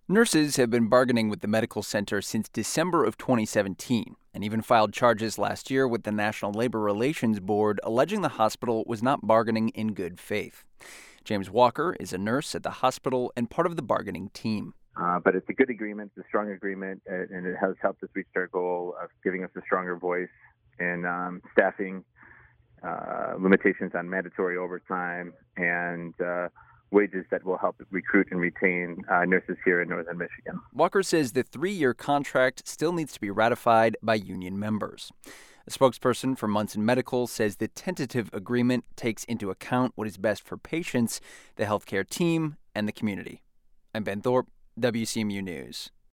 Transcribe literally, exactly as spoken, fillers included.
Nurses have been bargaining with the medical center since December of twenty seventeen and even filed charges last year with the National Labor Relations Board alleging the hospital was not bargaining in good faith. James Walker is a nurse at the hospital and part of the bargaining team. Uh, but it's a good agreement, it's a strong agreement, and it has helped us reach our goal of giving us a stronger voice in um, staffing, uh, limitations on mandatory overtime, and uh, wages that will help recruit and retain uh, nurses here in northern Michigan. Walker says the three-year contract still needs to be ratified by union members. A spokesperson for Munson Medical says the tentative agreement takes into account what is best for patients, the healthcare team, and the community. I'm Ben Thorpe, W C M U News.